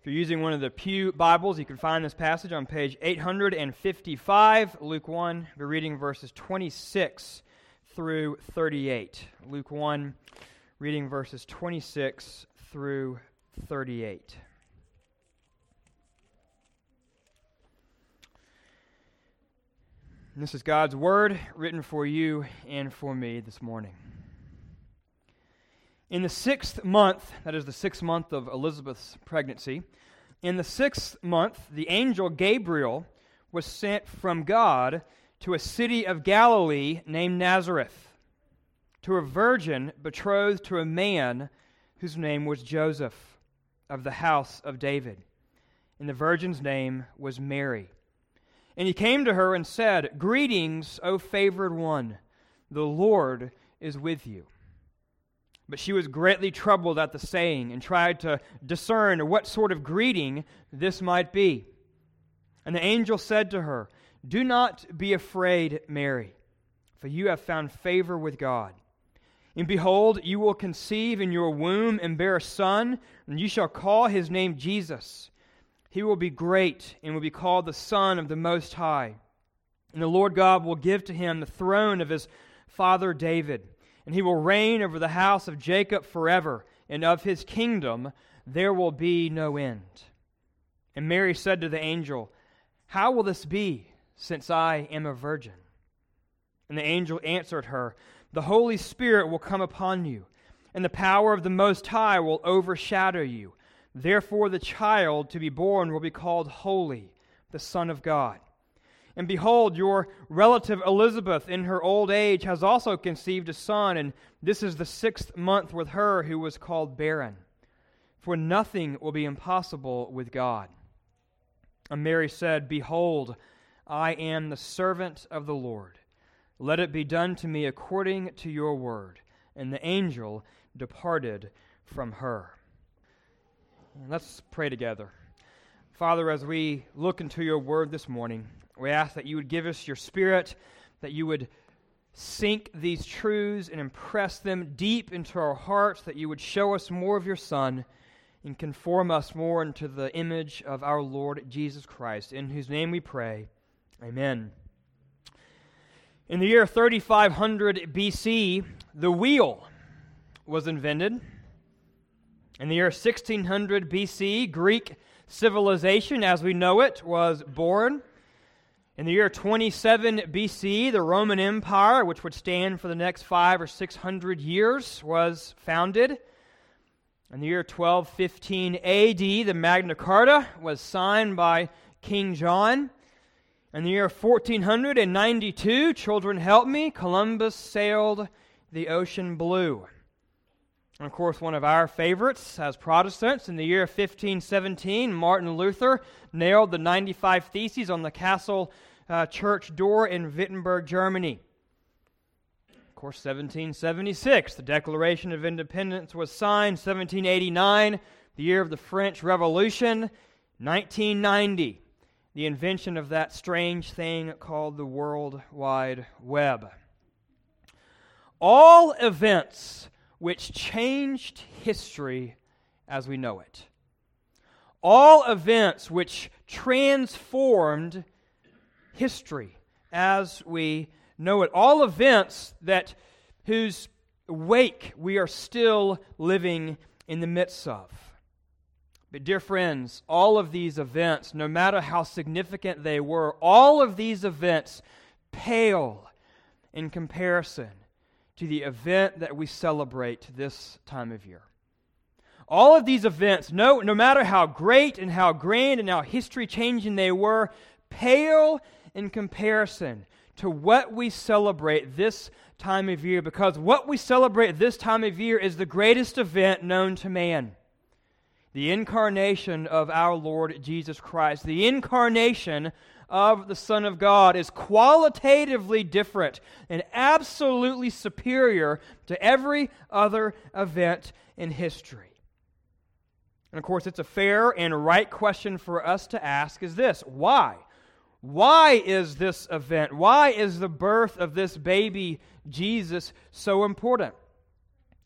you're using one of the Pew Bibles, you can find this passage on page 855, Luke 1. We're reading verses 26 through 38. Luke 1, reading verses 26 through 38. And this is God's Word written for you and for me this morning. In the 6th month, that is the 6th month of Elizabeth's pregnancy, in the 6th month, the angel Gabriel was sent from God to a city of Galilee named Nazareth, to a virgin betrothed to a man whose name was Joseph, of the house of David. And the virgin's name was Mary. And he came to her and said, "Greetings, O favored one, the Lord is with you." But she was greatly troubled at the saying and tried to discern what sort of greeting this might be. And the angel said to her, "Do not be afraid, Mary, for you have found favor with God. And behold, you will conceive in your womb and bear a son, and you shall call his name Jesus. He will be great and will be called the Son of the Most High. And the Lord God will give to him the throne of his father David. And he will reign over the house of Jacob forever, and of his kingdom there will be no end." And Mary said to the angel, "How will this be, since I am a virgin?" And the angel answered her, "The Holy Spirit will come upon you, and the power of the Most High will overshadow you. Therefore the child to be born will be called Holy, the Son of God. And behold, your relative Elizabeth in her old age has also conceived a son, and this is the 6th month with her who was called barren. For nothing will be impossible with God." And Mary said, "Behold, I am the servant of the Lord. Let it be done to me according to your word." And the angel departed from her. Let's pray together. Father, as we look into your word this morning, we ask that you would give us your Spirit, that you would sink these truths and impress them deep into our hearts, that you would show us more of your Son and conform us more into the image of our Lord Jesus Christ, in whose name we pray. Amen. In the year 3500 BC, the wheel was invented. In the year 1600 BC, Greek civilization as we know it was born. In the year 27 BC, the Roman Empire, which would stand for the next 500 or 600 years, was founded. In the year 1215 AD, the Magna Carta was signed by King John. In the year 1492, children help me, Columbus sailed the ocean blue. And of course, one of our favorites as Protestants, in the year 1517, Martin Luther nailed the 95 Theses on the castle church door in Wittenberg, Germany. Of course, 1776, the Declaration of Independence was signed. 1789, the year of the French Revolution. 1990, the invention of that strange thing called the World Wide Web. All events which changed history as we know it. All events which transformed history as we know it. All events whose wake we are still living in the midst of. But dear friends, all of these events, no matter how significant they were, all of these events pale in comparison to the event that we celebrate this time of year. All of these events, no matter how great and how grand and how history-changing they were, pale in comparison to what we celebrate this time of year, because what we celebrate this time of year is the greatest event known to man. The incarnation of our Lord Jesus Christ. The incarnation of the Son of God is qualitatively different and absolutely superior to every other event in history. And of course, it's a fair and right question for us to ask is this: why? Why is this event, why is the birth of this baby Jesus so important?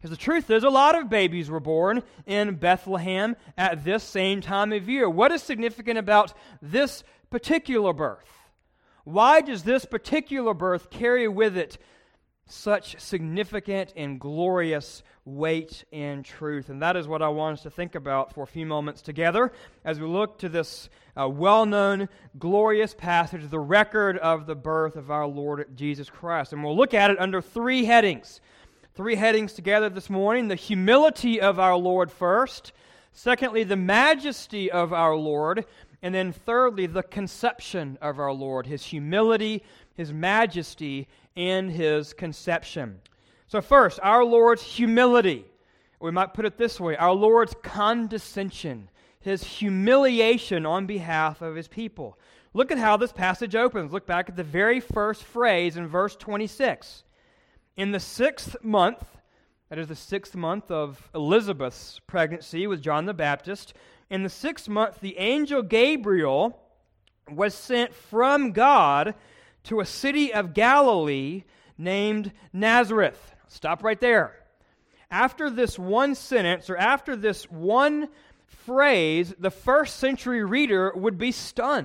Because the truth is, a lot of babies were born in Bethlehem at this same time of year. What is significant about this particular birth? Why does this particular birth carry with it such significant and glorious weight and truth? And that is what I want us to think about for a few moments together as we look to this well-known, glorious passage, the record of the birth of our Lord Jesus Christ. And we'll look at it under three headings. Three headings together this morning: the humility of our Lord first, secondly, the majesty of our Lord, and then thirdly, the conception of our Lord, His humility, His majesty, and His conception. So first, our Lord's humility. We might put it this way: our Lord's condescension, His humiliation on behalf of His people. Look at how this passage opens. Look back at the very first phrase in verse 26. In the 6th month, that is the 6th month of Elizabeth's pregnancy with John the Baptist, in the 6th month, the angel Gabriel was sent from God to a city of Galilee named Nazareth. Stop right there. After this one sentence, or after this one phrase, the first century reader would be stunned.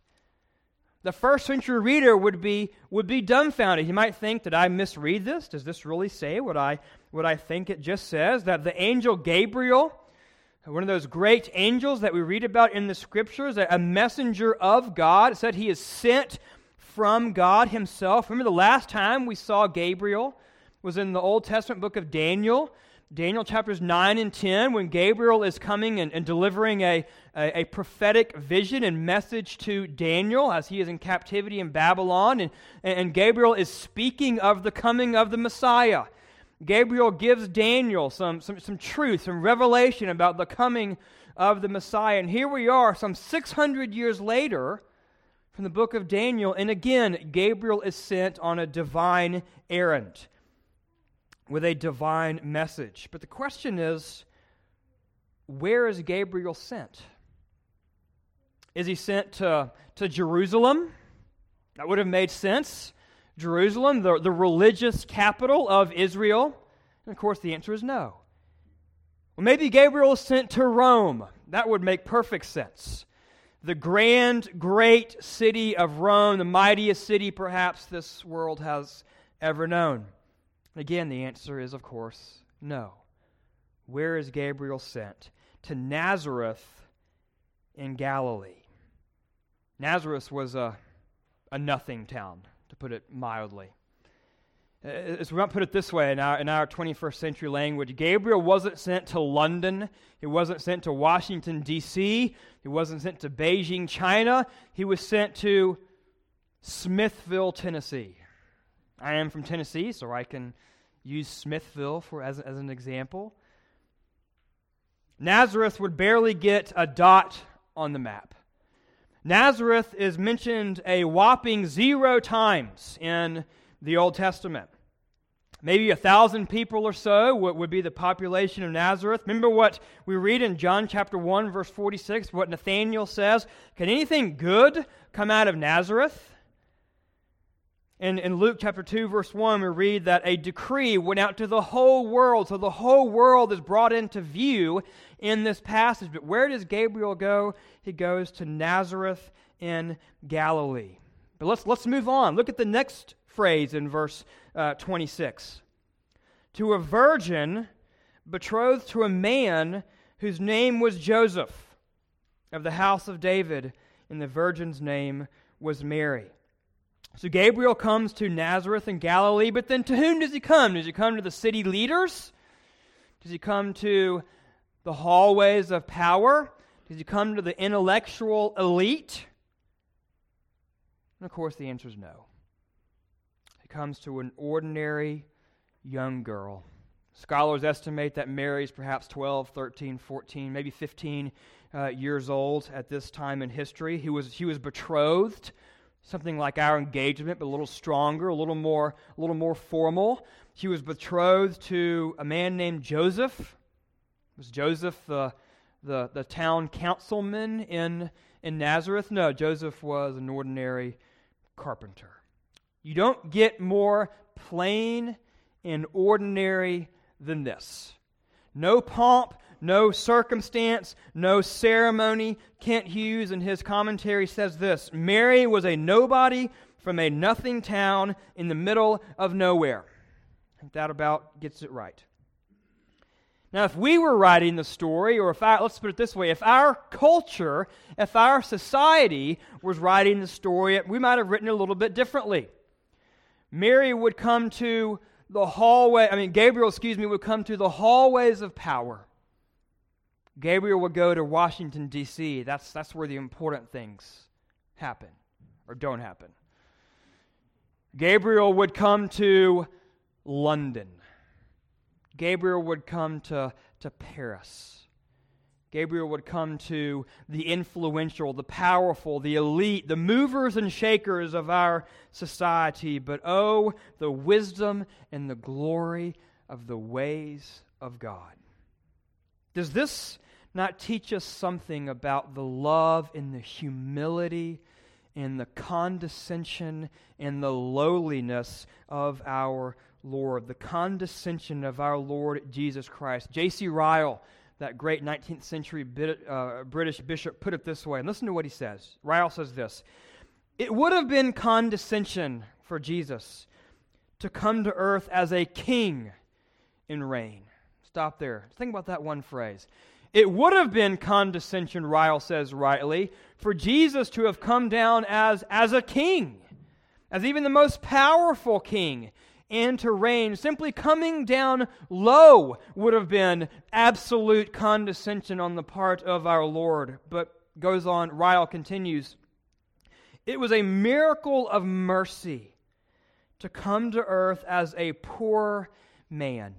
The first century reader would be dumbfounded. He might think, did I misread this? Does this really say what I think it just says? That the angel Gabriel, one of those great angels that we read about in the Scriptures, a messenger of God, said he is sent from God Himself. Remember the last time we saw Gabriel was in the Old Testament book of Daniel. Daniel chapters 9 and 10, when Gabriel is coming and delivering a prophetic vision and message to Daniel as he is in captivity in Babylon, and Gabriel is speaking of the coming of the Messiah. Gabriel gives Daniel some truth, some revelation about the coming of the Messiah. And here we are, some 600 years later, from the book of Daniel, and again, Gabriel is sent on a divine errand with a divine message. But the question is, where is Gabriel sent? Is he sent to Jerusalem? That would have made sense. Jerusalem, the religious capital of Israel. And of course, the answer is no. Well, maybe Gabriel is sent to Rome. That would make perfect sense. The grand, great city of Rome, the mightiest city perhaps this world has ever known. Again, the answer is, of course, no. Where is Gabriel sent? To Nazareth in Galilee. Nazareth was a nothing town, to put it mildly. As we might put it this way in our 21st century language, Gabriel wasn't sent to London. He wasn't sent to Washington, D.C. He wasn't sent to Beijing, China. He was sent to Smithville, Tennessee. I am from Tennessee, so I can use Smithville as an example. Nazareth would barely get a dot on the map. Nazareth is mentioned a whopping 0 times in the Old Testament. Maybe 1,000 people or so would be the population of Nazareth. Remember what we read in John chapter 1, verse 46, what Nathanael says, "Can anything good come out of Nazareth?" In Luke chapter 2, verse 1, we read that a decree went out to the whole world. So the whole world is brought into view in this passage. But where does Gabriel go? He goes to Nazareth in Galilee. But let's move on. Look at the next phrase in verse 26. To a virgin betrothed to a man whose name was Joseph, of the house of David, and the virgin's name was Mary. So Gabriel comes to Nazareth in Galilee, but then to whom does he come? Does he come to the city leaders? Does he come to the hallways of power? Does he come to the intellectual elite? And of course the answer is no. He comes to an ordinary young girl. Scholars estimate that Mary is perhaps 12, 13, 14, maybe 15 years old at this time in history. He was betrothed, something like our engagement, but a little stronger, a little more formal. He was betrothed to a man named Joseph. Was Joseph the town councilman in Nazareth? No, Joseph was an ordinary carpenter. You don't get more plain and ordinary than this. No pomp, no circumstance, no ceremony. Kent Hughes in his commentary says this: Mary was a nobody from a nothing town in the middle of nowhere. I think that about gets it right. Now, if we were writing the story, or let's put it this way, if our culture, if our society was writing the story, we might have written it a little bit differently. Gabriel, would come to the hallways of power. Gabriel would go to Washington, D.C. That's where the important things happen, or don't happen. Gabriel would come to London. Gabriel would come to Paris. Gabriel would come to the influential, the powerful, the elite, the movers and shakers of our society. But oh, the wisdom and the glory of the ways of God. Does this not teach us something about the love and the humility and the condescension and the lowliness of our Lord, the condescension of our Lord Jesus Christ? J.C. Ryle, that great 19th century British bishop, put it this way, and listen to what he says. Ryle says this: "It would have been condescension for Jesus to come to earth as a king and reign." Stop there. Think about that one phrase. It would have been condescension, Ryle says rightly, for Jesus to have come down as a king, as even the most powerful king, and to reign. Simply coming down low would have been absolute condescension on the part of our Lord. But goes on, Ryle continues, "It was a miracle of mercy to come to earth as a poor man,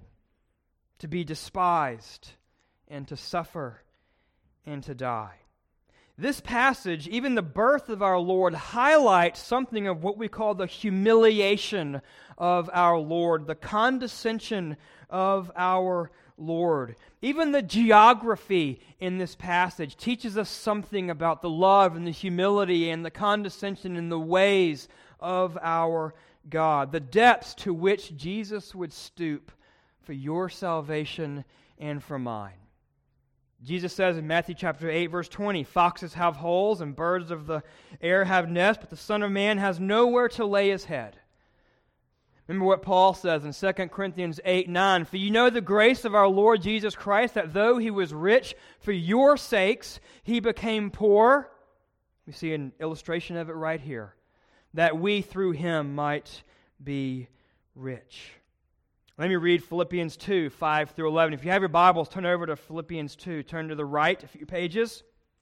to be despised and to suffer and to die." This passage, even the birth of our Lord, highlights something of what we call the humiliation of our Lord, the condescension of our Lord. Even the geography in this passage teaches us something about the love and the humility and the condescension and the ways of our God, the depths to which Jesus would stoop for your salvation and for mine. Jesus says in Matthew chapter 8, verse 20, "Foxes have holes and birds of the air have nests, but the Son of Man has nowhere to lay his head." Remember what Paul says in 2 Corinthians 8:9, "For you know the grace of our Lord Jesus Christ, that though he was rich, for your sakes he became poor." We see an illustration of it right here, that we through him might be rich. Let me read Philippians 2, 5 through 11. If you have your Bibles, turn over to Philippians 2. Turn to the right a few pages.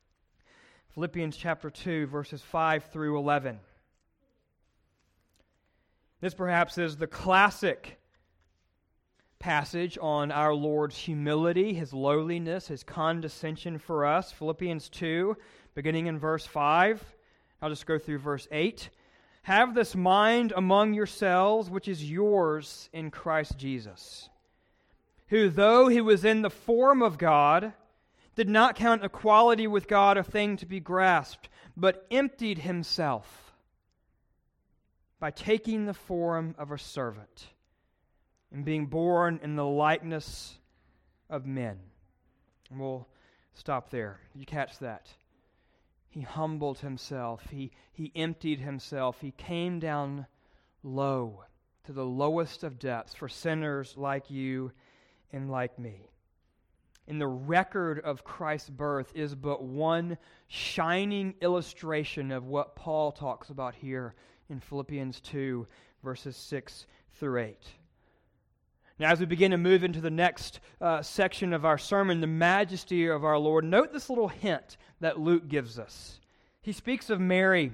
Philippians chapter 2, verses 5 through 11. This perhaps is the classic passage on our Lord's humility, His lowliness, His condescension for us. Philippians 2, beginning in verse 5. I'll just go through verse 8. "Have this mind among yourselves, which is yours in Christ Jesus, who, though he was in the form of God, did not count equality with God a thing to be grasped, but emptied himself by taking the form of a servant and being born in the likeness of men." And we'll stop there. You catch that? He humbled himself. He emptied himself. He came down low to the lowest of depths for sinners like you and like me. And the record of Christ's birth is but one shining illustration of what Paul talks about here in Philippians 2, verses 6 through 8. Now, as we begin to move into the next section of our sermon, the majesty of our Lord, note this little hint that Luke gives us. He speaks of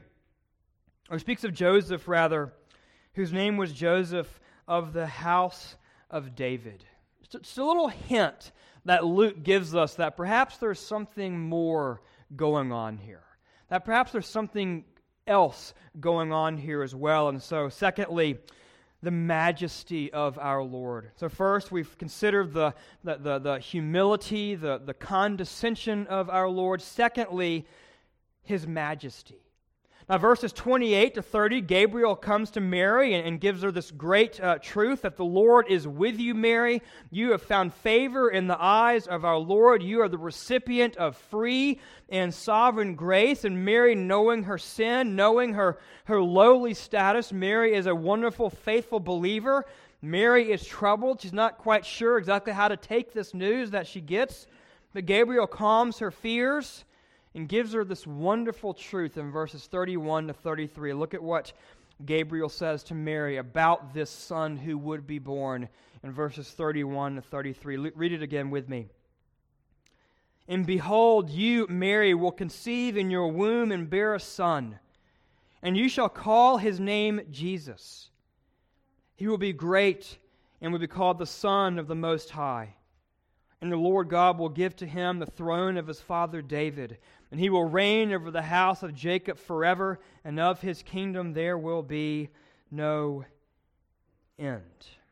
Joseph, whose name was Joseph of the house of David. It's a little hint that Luke gives us that perhaps there's something more going on here. That perhaps there's something else going on here as well. And so, secondly, the majesty of our Lord. So first, we've considered the humility, the condescension of our Lord. Secondly, His majesty. Verses 28 to 30, Gabriel comes to Mary and gives her this great truth that the Lord is with you, Mary. You have found favor in the eyes of our Lord. You are the recipient of free and sovereign grace. And Mary, knowing her sin, knowing her lowly status, Mary is a wonderful, faithful believer. Mary is troubled. She's not quite sure exactly how to take this news that she gets. But Gabriel calms her fears and gives her this wonderful truth in verses 31 to 33. Look at what Gabriel says to Mary about this son who would be born in verses 31 to 33. Read it again with me. And behold, you, Mary, will conceive in your womb and bear a son, and you shall call his name Jesus. He will be great and will be called the Son of the Most High. And the Lord God will give to him the throne of his father David, and he will reign over the house of Jacob forever, and of his kingdom there will be no end.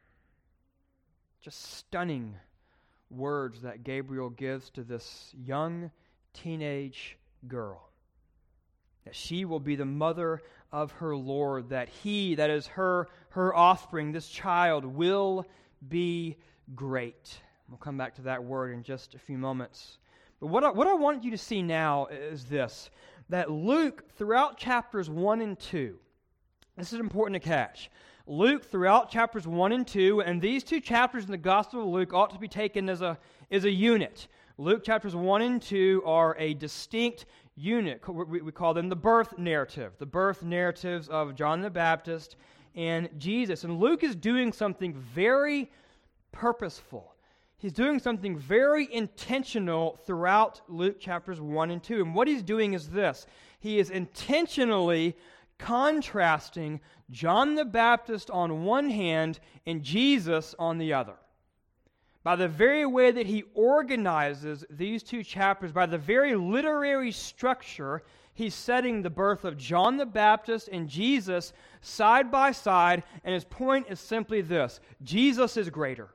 Just stunning words that Gabriel gives to this young teenage girl. That she will be the mother of her Lord, that he, that is her offspring, this child, will be great. We'll come back to that word in just a few moments. But what I want you to see now is this, that Luke, throughout chapters 1 and 2, this is important to catch. Luke, throughout chapters 1 and 2, and these two chapters in the Gospel of Luke ought to be taken as a unit. Luke chapters 1 and 2 are a distinct unit. We call them the birth narrative, the birth narratives of John the Baptist and Jesus. And Luke is doing something very purposeful. He's doing something very intentional throughout Luke chapters 1 and 2. And what he's doing is this. He is intentionally contrasting John the Baptist on one hand and Jesus on the other. By the very way that he organizes these two chapters, by the very literary structure, he's setting the birth of John the Baptist and Jesus side by side, and his point is simply this: Jesus is greater.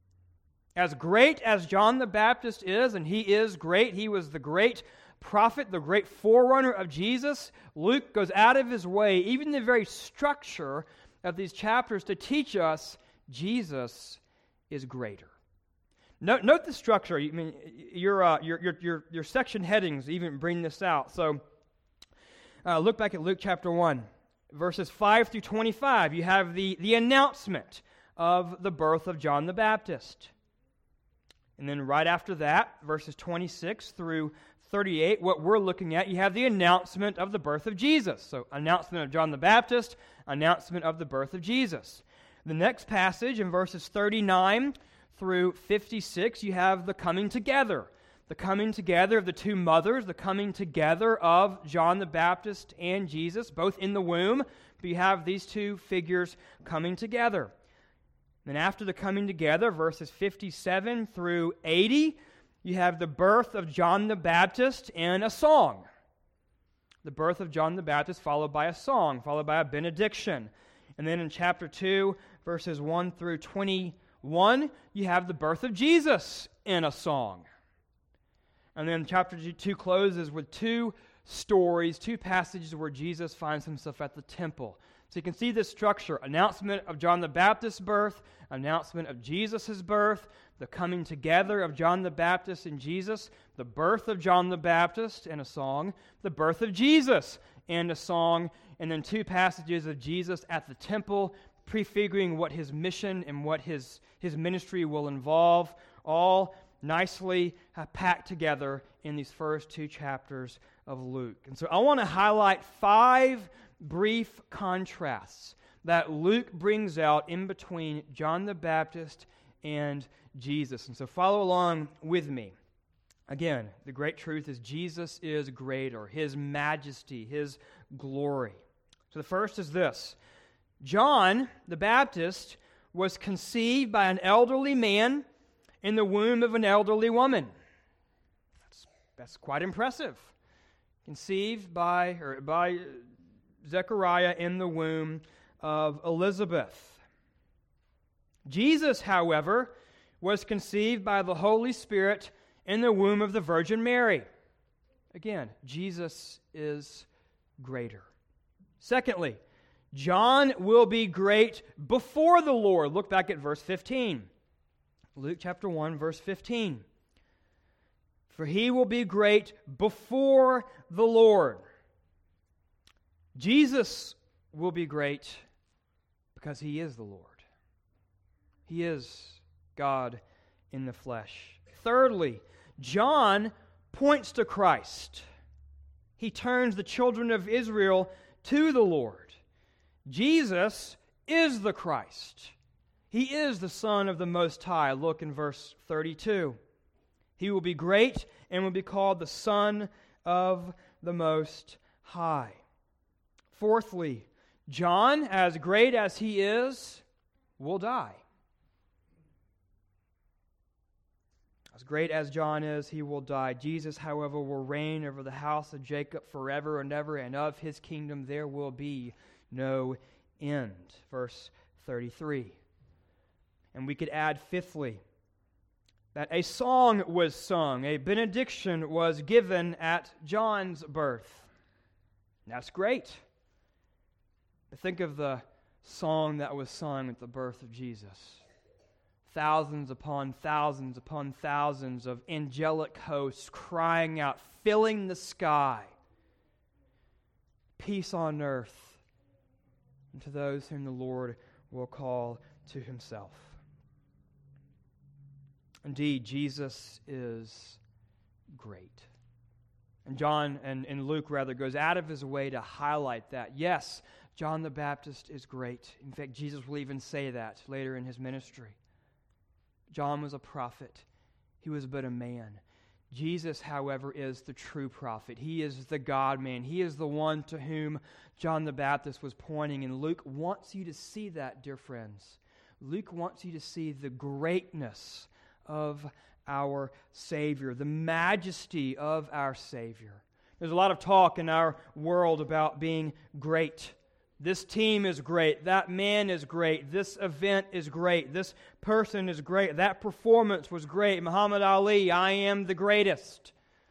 As great as John the Baptist is, and he is great, he was the great prophet, the great forerunner of Jesus, Luke goes out of his way, even the very structure of these chapters, to teach us Jesus is greater. Note the structure. I mean, your section headings even bring this out. So look back at Luke chapter 1, verses 5 through 25. You have the announcement of the birth of John the Baptist. And then right after that, verses 26 through 38, what we're looking at, you have the announcement of the birth of Jesus. So announcement of John the Baptist, announcement of the birth of Jesus. The next passage in verses 39 through 56, you have the coming together. The coming together of the two mothers, the coming together of John the Baptist and Jesus, both in the womb, but you have these two figures coming together. Then after the coming together, verses 57 through 80, you have the birth of John the Baptist and a song. The birth of John the Baptist followed by a song, followed by a benediction. And then in chapter 2, verses 1 through 21, you have the birth of Jesus in a song. And then chapter 2 closes with two stories, two passages where Jesus finds himself at the temple. So you can see this structure: announcement of John the Baptist's birth, announcement of Jesus' birth, the coming together of John the Baptist and Jesus, the birth of John the Baptist and a song, the birth of Jesus and a song, and then two passages of Jesus at the temple, prefiguring what his mission and what his ministry will involve, all nicely packed together in these first two chapters of Luke. And so I want to highlight 5 brief contrasts that Luke brings out in between John the Baptist and Jesus. And so follow along with me. Again, the great truth is Jesus is greater, his majesty, his glory. So the first is this: John the Baptist was conceived by an elderly man in the womb of an elderly woman. That's quite impressive. Conceived by Zechariah in the womb of Elizabeth. Jesus, however, was conceived by the Holy Spirit in the womb of the Virgin Mary. Again, Jesus is greater. Secondly, John will be great before the Lord. Look back at verse 15. Luke chapter 1, verse 15. For he will be great before the Lord. Jesus will be great because he is the Lord. He is God in the flesh. Thirdly, John points to Christ. He turns the children of Israel to the Lord. Jesus is the Christ. He is the Son of the Most High. Look in verse 32. He will be great and will be called the Son of the Most High. Fourthly, John, as great as he is, will die. As great as John is, he will die. Jesus, however, will reign over the house of Jacob forever and ever, and of his kingdom there will be no end. Verse 33. And we could add, fifthly, that a song was sung, a benediction was given at John's birth. And that's great. But think of the song that was sung at the birth of Jesus. Thousands upon thousands upon thousands of angelic hosts crying out, filling the sky. Peace on earth, and to those whom the Lord will call to himself. Indeed, Jesus is great. And John, and Luke rather, goes out of his way to highlight that. Yes, John the Baptist is great. In fact, Jesus will even say that later in his ministry. John was a prophet. He was but a man. Jesus, however, is the true prophet. He is the God-man. He is the one to whom John the Baptist was pointing. And Luke wants you to see that, dear friends. Luke wants you to see the greatness of our Savior, the majesty of our Savior. There's a lot of talk in our world about being great. This team is great. That man is great. This event is great. This person is great. That performance was great. Muhammad Ali, I am the greatest.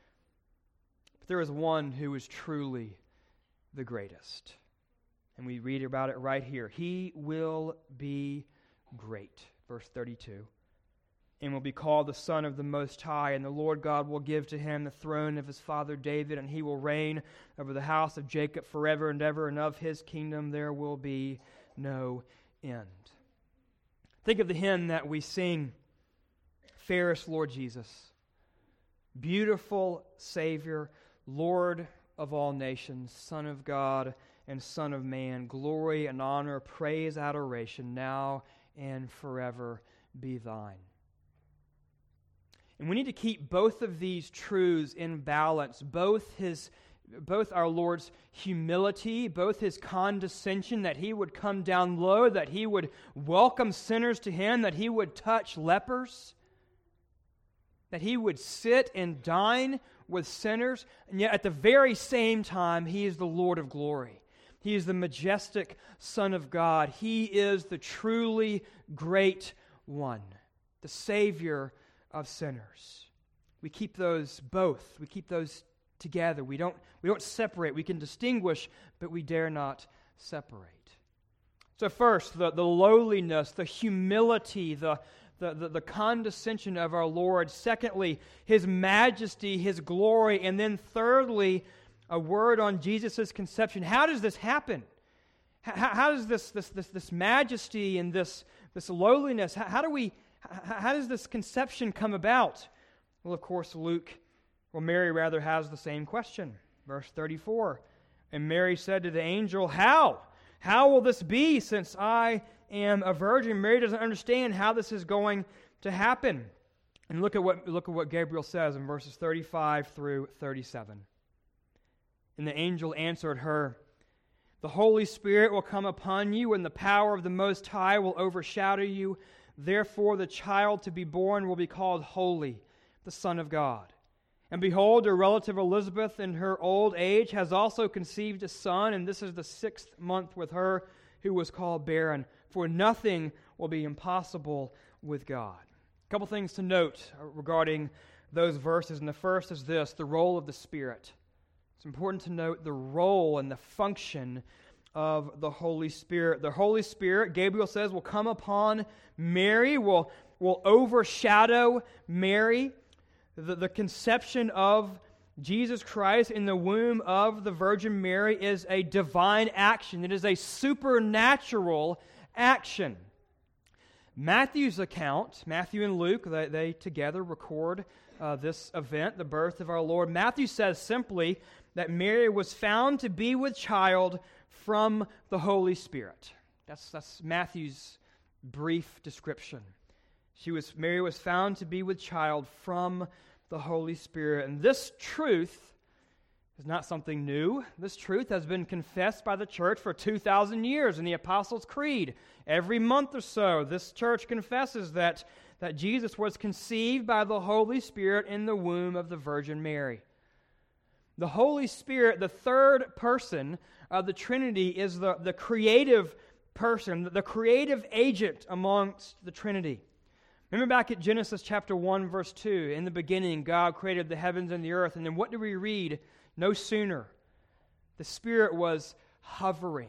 But there is one who is truly the greatest. And we read about it right here. He will be great. Verse 32. And will be called the Son of the Most High, and the Lord God will give to him the throne of his father David, and he will reign over the house of Jacob forever and ever, and of his kingdom there will be no end. Think of the hymn that we sing, Fairest Lord Jesus. Beautiful Savior, Lord of all nations, Son of God and Son of man, glory and honor, praise, adoration, now and forever be thine. And we need to keep both of these truths in balance, both our Lord's humility, both his condescension, that he would come down low, that he would welcome sinners to him, that he would touch lepers, that he would sit and dine with sinners, and yet at the very same time, he is the Lord of glory. He is the majestic Son of God. He is the truly great one, the Savior of sinners. We keep those both. We keep those together. We don't separate. We can distinguish, but we dare not separate. So first, the lowliness, the humility, the condescension of our Lord. Secondly, his majesty, his glory. And then thirdly, a word on Jesus' conception. How does this happen? How does this majesty and this lowliness, how does this conception come about? Well, of course, Mary rather has the same question. Verse 34, and Mary said to the angel, How? How will this be since I am a virgin? Mary doesn't understand how this is going to happen. And look at what Gabriel says in verses 35 through 37. And the angel answered her, The Holy Spirit will come upon you, and the power of the Most High will overshadow you. Therefore the child to be born will be called Holy, the Son of God. And behold, her relative Elizabeth in her old age has also conceived a son, and this is the 6th month with her who was called barren. For nothing will be impossible with God. A couple things to note regarding those verses, and the first is this, the role of the Spirit. It's important to note the role and the function of the Holy Spirit. The Holy Spirit, Gabriel says, will come upon Mary, will overshadow Mary. The conception of Jesus Christ in the womb of the Virgin Mary is a divine action. It is a supernatural action. Matthew's account, Matthew and Luke, they together record this event, the birth of our Lord. Matthew says simply that Mary was found to be with child from the Holy Spirit. That's Matthew's brief description. Mary was found to be with child from the Holy Spirit. And this truth is not something new. This truth has been confessed by the church for 2,000 years in the Apostles' Creed. Every month or so, this church confesses that Jesus was conceived by the Holy Spirit in the womb of the Virgin Mary. The Holy Spirit, the third person of the Trinity, is the creative person, the creative agent amongst the Trinity. Remember back at Genesis chapter 1, verse 2, in the beginning, God created the heavens and the earth. And then what do we read? No sooner. The Spirit was hovering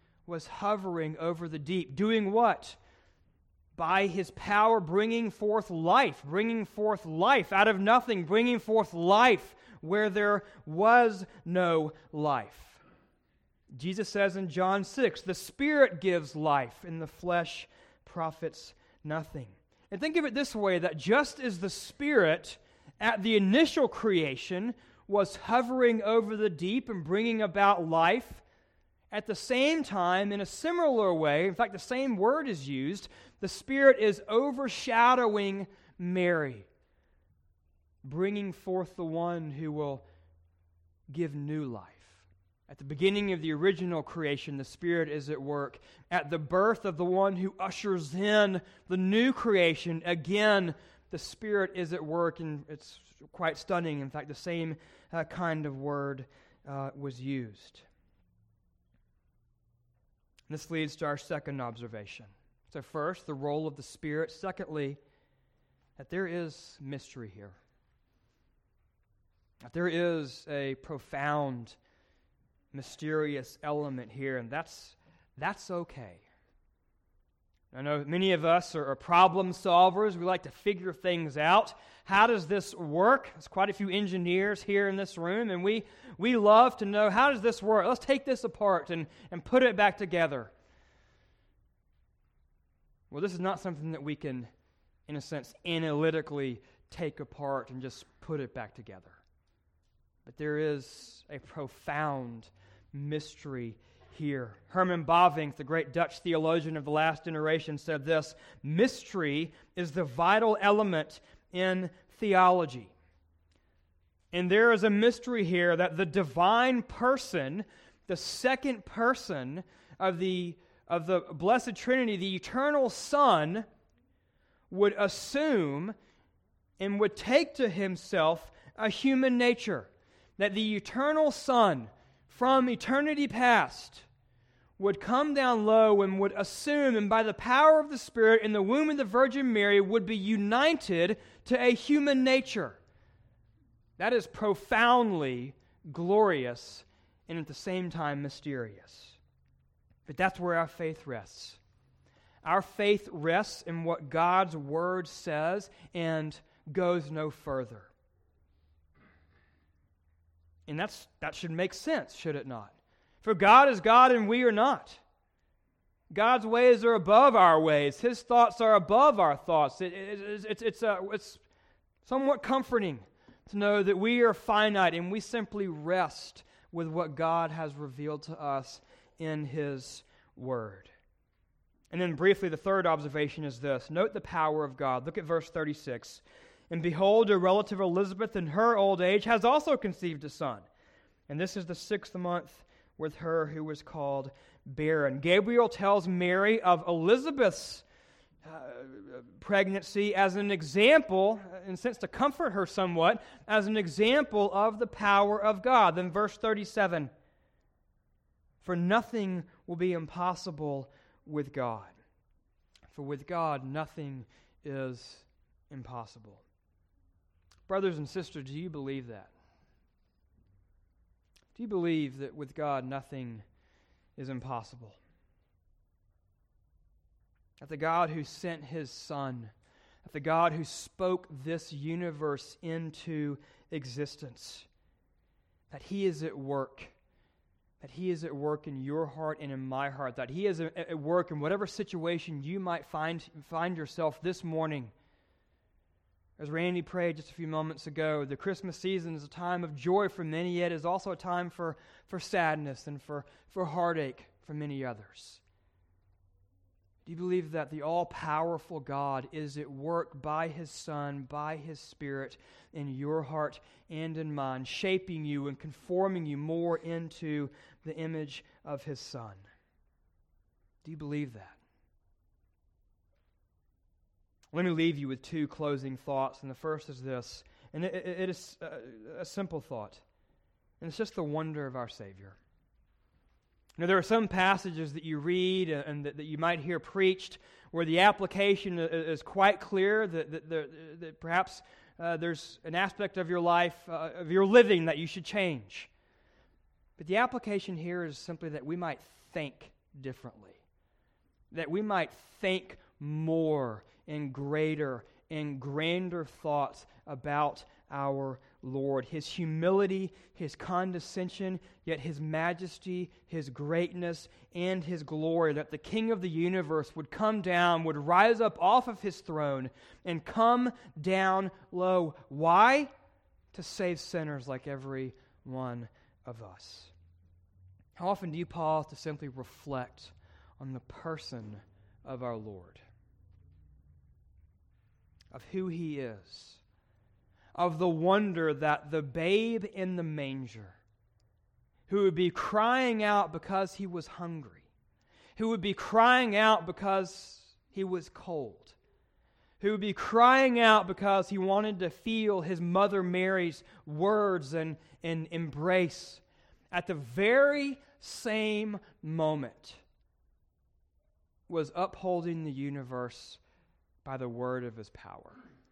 over the deep. Doing what? By His power, bringing forth life out of nothing, bringing forth life where there was no life. Jesus says in John 6, the Spirit gives life, and the flesh profits nothing. And think of it this way, that just as the Spirit at the initial creation was hovering over the deep and bringing about life, at the same time, in a similar way, in fact, the same word is used, the Spirit is overshadowing Mary, bringing forth the one who will give new life. At the beginning of the original creation, the Spirit is at work. At the birth of the one who ushers in the new creation, again, the Spirit is at work, and it's quite stunning. In fact, the same kind of word was used. This leads to our second observation. So first, the role of the Spirit. Secondly, that there is mystery here. That there is a profound, mysterious element here, and that's okay. I know many of us are problem solvers. We like to figure things out. How does this work? There's quite a few engineers here in this room, and we love to know, how does this work? Let's take this apart and put it back together. Well, this is not something that we can, in a sense, analytically take apart and just put it back together. But there is a profound mystery here. Herman Bavinck, the great Dutch theologian of the last generation, said this: mystery is the vital element in theology. And there is a mystery here that the divine person, the second person of the Blessed Trinity, the eternal Son, would assume and would take to Himself a human nature. That the eternal Son, from eternity past, would come down low and would assume, and by the power of the Spirit in the womb of the Virgin Mary, would be united to a human nature. That is profoundly glorious and at the same time mysterious. But that's where our faith rests. Our faith rests in what God's Word says and goes no further. And that should make sense, should it not? For God is God and we are not. God's ways are above our ways. His thoughts are above our thoughts. It's somewhat comforting to know that we are finite and we simply rest with what God has revealed to us in His Word. And then briefly, the third observation is this. Note the power of God. Look at verse 36. And behold, your relative Elizabeth in her old age has also conceived a son. And this is the 6th month with her who was called barren. Gabriel tells Mary of Elizabeth's pregnancy as an example, in a sense to comfort her somewhat, as an example of the power of God. Then verse 37, for nothing will be impossible with God. For with God, nothing is impossible. Brothers and sisters, do you believe that? Do you believe that with God, nothing is impossible. That the God who sent His Son, that the God who spoke this universe into existence, that He is at work. That He is at work in your heart and in my heart. That He is at work in whatever situation you might find yourself this morning. As Randy prayed just a few moments ago, the Christmas season is a time of joy for many, yet is also a time for sadness and for heartache for many others. Do you believe that the all-powerful God is at work by His Son, by His Spirit, in your heart and in mine, shaping you and conforming you more into the image of His Son? Do you believe that? Let me leave you with two closing thoughts, and the first is this, and it is a simple thought, and it's just the wonder of our Savior. Now, there are some passages that you read and that you might hear preached where the application is quite clear, that perhaps there's an aspect of your life, of your living, that you should change. But the application here is simply that we might think differently, that we might think more and greater and grander thoughts about our Lord. His humility, His condescension, yet His majesty, His greatness, and His glory. That the King of the universe would come down, would rise up off of His throne and come down low. Why? To save sinners like every one of us. How often do you pause to simply reflect on the person of our Lord? Of who He is, of the wonder that the babe in the manger, who would be crying out because he was hungry, who would be crying out because he was cold, who would be crying out because he wanted to feel his mother Mary's words and embrace, at the very same moment was upholding the universe by the word of His power.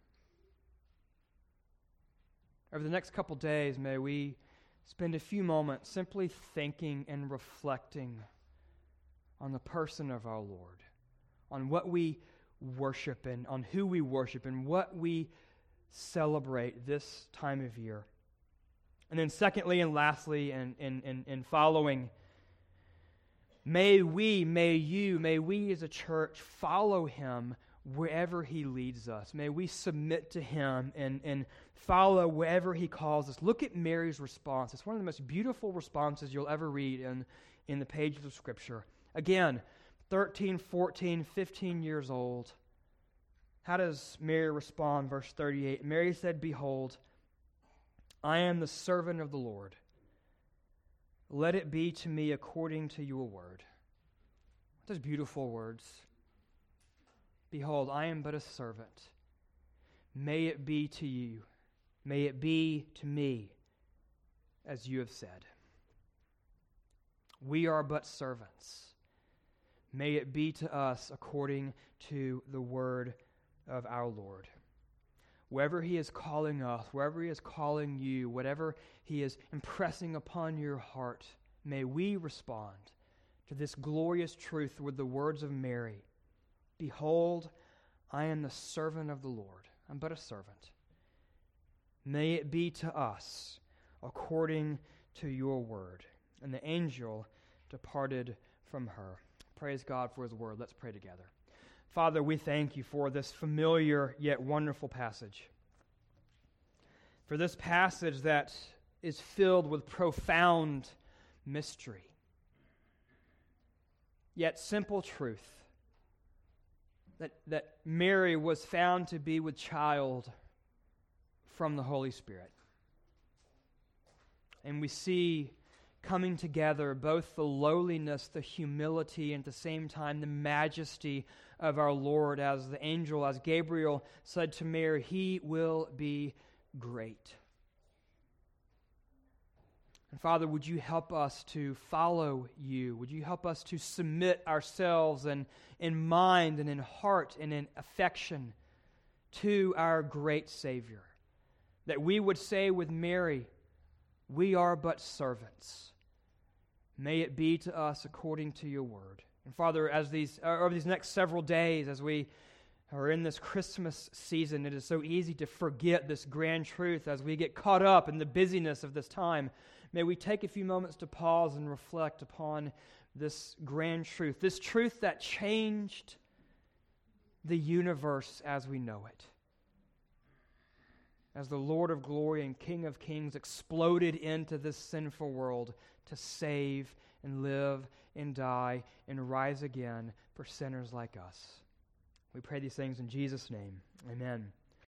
Over the next couple days, may we spend a few moments simply thinking and reflecting on the person of our Lord, on what we worship and on who we worship and what we celebrate this time of year. And then secondly and lastly and following, may we as a church follow Him wherever He leads us. May we submit to Him and follow wherever He calls us. Look at Mary's response. It's one of the most beautiful responses you'll ever read in the pages of Scripture. Again, 13, 14, 15 years old. How does Mary respond? Verse 38, Mary said, "Behold, I am the servant of the Lord. Let it be to me according to your word." Those beautiful words. Behold, I am but a servant. May it be to you. May it be to me as you have said. We are but servants. May it be to us according to the word of our Lord. Wherever He is calling us, wherever He is calling you, whatever He is impressing upon your heart, may we respond to this glorious truth with the words of Mary. Behold, I am the servant of the Lord. I'm but a servant. May it be to us according to your word. And the angel departed from her. Praise God for His word. Let's pray together. Father, we thank You for this familiar yet wonderful passage. For this passage that is filled with profound mystery, yet simple truth. That Mary was found to be with child from the Holy Spirit. And we see coming together both the lowliness, the humility, and at the same time the majesty of our Lord, as the angel, as Gabriel said to Mary, He will be great. And Father, would You help us to follow You? Would You help us to submit ourselves and in mind and in heart and in affection to our great Savior? That we would say with Mary, we are but servants. May it be to us according to your word. And Father, as over these next several days, as we are in this Christmas season, it is so easy to forget this grand truth as we get caught up in the busyness of this time. May we take a few moments to pause and reflect upon this grand truth, this truth that changed the universe as we know it. As the Lord of glory and King of kings exploded into this sinful world to save and live and die and rise again for sinners like us. We pray these things in Jesus' name. Amen.